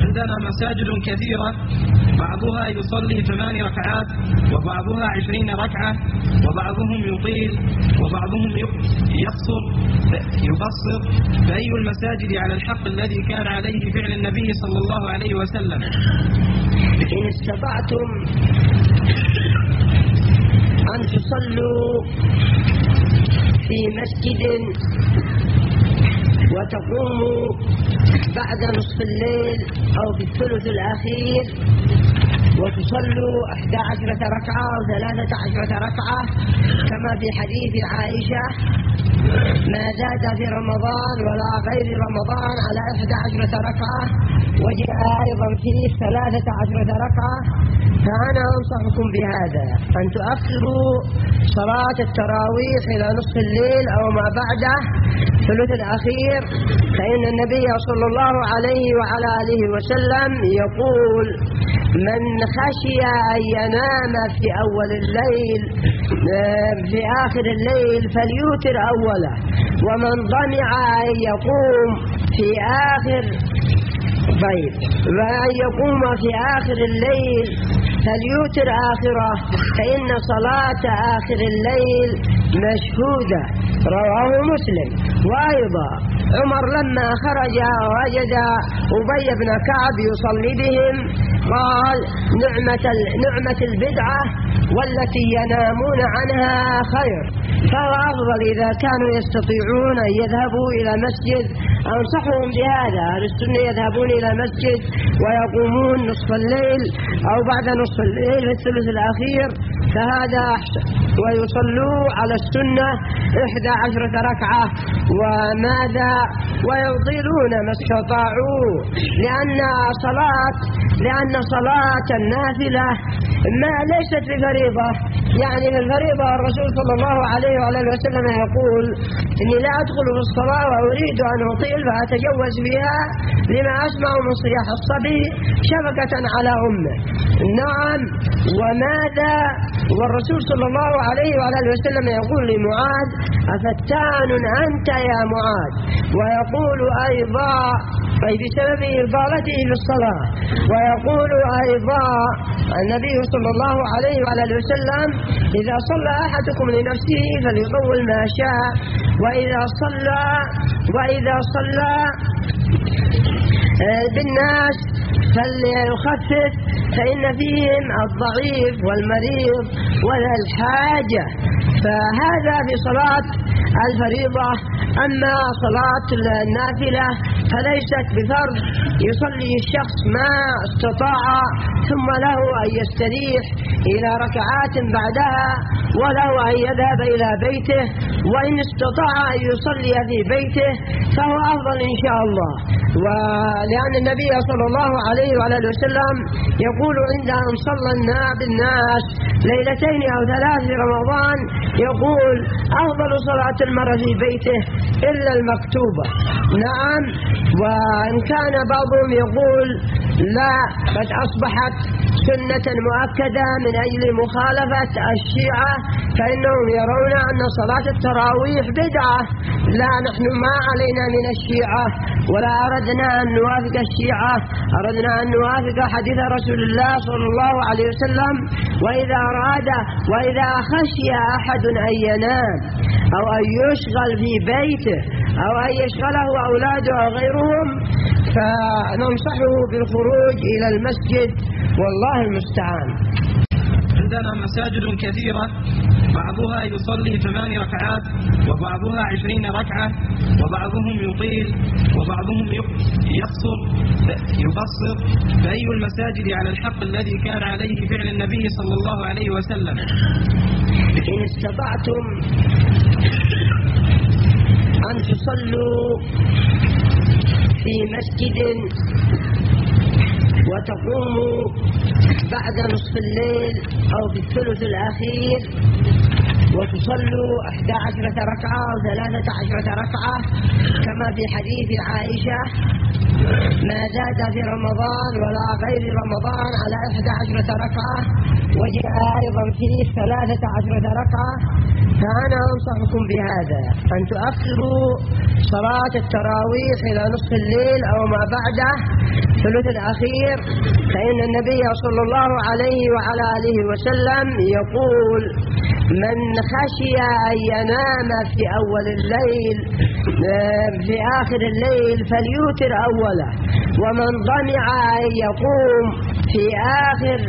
عندنا مساجد كثيرة بعضها يصلي 8 ركعات وبعضها 20 ركعة وبعضهم يطيل وبعضهم يقصر. فأي المساجد على الحق الذي كان عليه فعل النبي صلى الله عليه وسلم؟ إن استطعتم أن تصلوا في مسجد وتقوموا بعد نصف الليل أو في الثلث الأخير وتصلوا 11 ركعة أو 13 ركعة كما في حديث عائشة ما زاد في رمضان ولا غير رمضان على 11 ركعة، وجاء أيضا في 13 ركعة. فأنا أنصحكم بهذا أن تؤخروا صلاة التراويح إلى نصف الليل أو ما بعده الثلث الأخير، فإن النبي صلى الله عليه وعلى آله وسلم يقول: من خشي أن ينام في أول الليل في آخر الليل فليوتر أوله، ومن ضمع أن يقوم في آخر وأن يقوم في آخر الليل فليوتر آخره، فإن صلاة آخر الليل مشهودة. رواه مسلم. وأيضا عمر لما خرج ووجد أبي بن كعب يصلي بهم قال: نعمة البدعة والتي ينامون عنها خير. فهو أفضل إذا كانوا يستطيعون أن يذهبوا إلى مسجد. أنصحهم بهذا. أهل السنة يذهبون إلى مسجد ويقومون نصف الليل أو بعد نصف الليل في الثلث الأخير، فهذا أحسن. ويصلوا على السنة 11 ركعة ويطيلون ما استطاعوا، لأن صلاة النافلة ما ليست بفريضة. يعني في الفريضة الرسول صلى الله عليه وعلى وسلم يقول: إني لا أدخل في الصلاة وأريد أن أطيل فأتجوز فيها لما أسمع من صياح الصبي شفقة على أمه. نعم. وماذا؟ والرسول صلى الله عليه وعلى وسلم يقول لمعاذ: أفتان أنت يا معاذ؟ ويقول أيضا بسبب إطالته في الصلاة. ويقول أيضا النبي صلى الله عليه وعلى وسلم: إذا صلى أحدكم لنفسه فليطول ما شاء، وإذا صلى بالناس فليخفف، فإن فيهم الضعيف والمريض وذا الحاجة. فهذا في صلاة الفريضة. أما صلاة النافلة فليست بفرض، يصلي الشخص ما استطاع ثم له أن يستريح إلى ركعات بعدها، وله أن يذهب إلى بيته، وإن استطاع أن يصلي في بيته فهو أفضل إن شاء الله. ولأن النبي صلى الله عليه وعلى وسلم يقول عند أن صلى بالناس ليلتين أو 3 في رمضان يقول: أفضل صلاة المرء في بيته إلا المكتوبة. نعم. وإن كان بعضهم يقول: لا، قد أصبحت سنة مؤكدة من أجل مخالفة الشيعة، فإنهم يرون أن صلاة التراويح بدعة. لا، نحن ما علينا من الشيعة ولا أردنا أن نوافق الشيعة، أردنا أن نوافق حديث رسول الله صلى الله عليه وسلم: وإذا خشي أحد أن ينام أو أن يشغل في بيته أو أن يشغله أولاده أو غيرهم فننصحه بالخروج إلى المسجد، والله المستعان. عندنا مساجد كثيرة بعضها يصلي 8 ركعات وبعضها 20 ركعة وبعضهم يطيل وبعضهم يقصر. فأي المساجد على الحق الذي كان عليه فعل النبي صلى الله عليه وسلم؟ إن استطعتم أن تصلوا في مسجد وتقوموا بعد نصف الليل أو في الثلث الأخير وتصلوا 11 ركعة أو 13 ركعة كما في حديث عائشة: ما زاد في رمضان ولا غير رمضان على 11 ركعة، وجاء أيضا في 13 ركعة. فأنا أنصحكم بهذا، أن تؤخروا صلاة التراويح إلى نصف الليل أو ما بعده ثلث الأخير، فإن النبي صلى الله عليه وعلى آله وسلم يقول: من خشي أن ينام في أول الليل في آخر الليل فليوتر أوله، ومن ضمع أن يقوم في آخر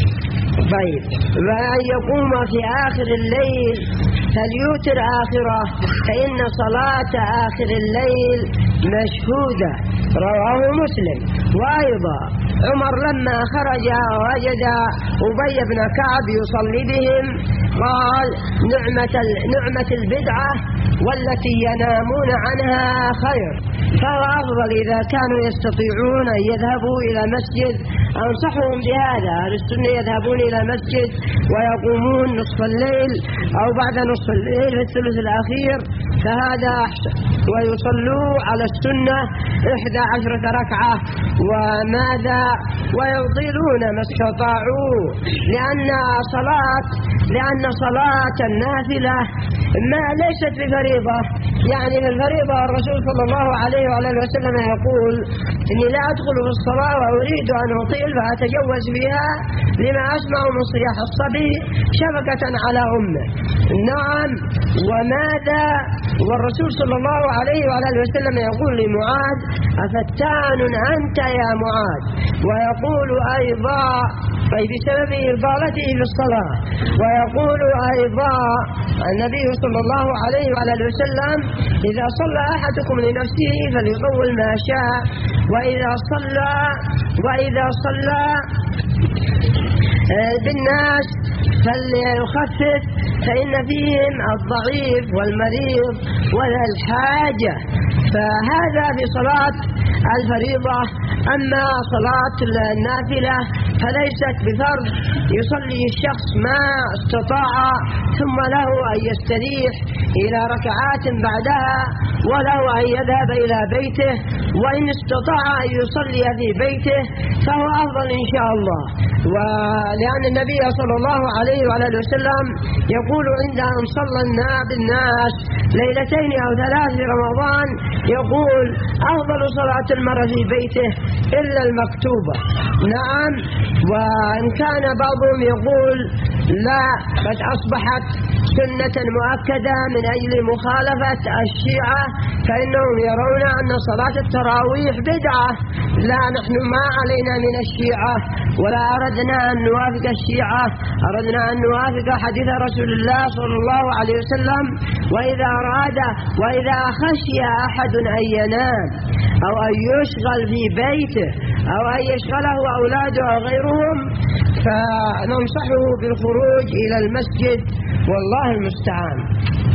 وأن يقوم في آخر الليل فليوتر آخره، فإن صلاة آخر الليل مشهودة. رواه مسلم. وأيضا عمر لما خرج ووجد أبي بن كعب يصلي بهم قال: نعمة البدعة والتي ينامون عنها خير. فهو أفضل إذا كانوا يستطيعون أن يذهبوا إلى مسجد، أنصحهم بهذا. أهل السنة يذهبون إلى مسجد ويقومون نصف الليل أو بعد نصف الليل في الثلث الأخير، فهذا أحسن. ويصلوا على السنة 11 ركعة وماذا ويطيلون ما استطاعوا، لأن صلاة النافلة ما ليست بفريضة. يعني في الفريضة الرسول صلى الله عليه وعلى وسلم يقول: إني لا أدخل في الصلاة وأريد أن أطيل فأتجوز فيها لما أسمع من صياح الصبي شفقة على أمه. نعم. وماذا والرسول صلى الله عليه وعلى وسلم يقول لمعاذ: أفتان أنت يا معاذ؟ ويقول أيضا بسبب إطالته في الصلاة. ويقول أيضا النبي صلى الله عليه وعلى وسلم: إذا صلى أحدكم لنفسه فليطول ما شاء، وإذا صلى بالناس فليخفف، فإن فيهم الضعيف والمريض وذا الحاجة. فهذا في صلاة الفريضة. أما صلاة النافلة فليست بفرض، يصلي الشخص ما استطاع، ثم له أن يستريح إلى ركعات بعدها، وله أن يذهب إلى بيته، وإن استطاع أن يصلي في بيته فهو أفضل إن شاء الله. ولأن النبي صلى الله عليه وعلى وسلم يقول عند أن صلى بالناس ليلتين أو 3 في رمضان، يقول: أفضل صلاة المرء في بيته إلا المكتوبة. نعم. وإن كان بعضهم يقول: لا، قد أصبحت سنة مؤكدة من أجل مخالفة الشيعة، فإنهم يرون أن صلاة التراويح بدعة. لا، نحن ما علينا من الشيعة، ولا أردنا أن نوافق الشيعة، أردنا أن نوافق حديث رسول الله صلى الله عليه وسلم: وإذا خشي أحد أن ينام أو أن يشغل في بيته أو أن يشغله أولاده أو غيرهم فننصحه بالخروج إلى المسجد، والله المستعان.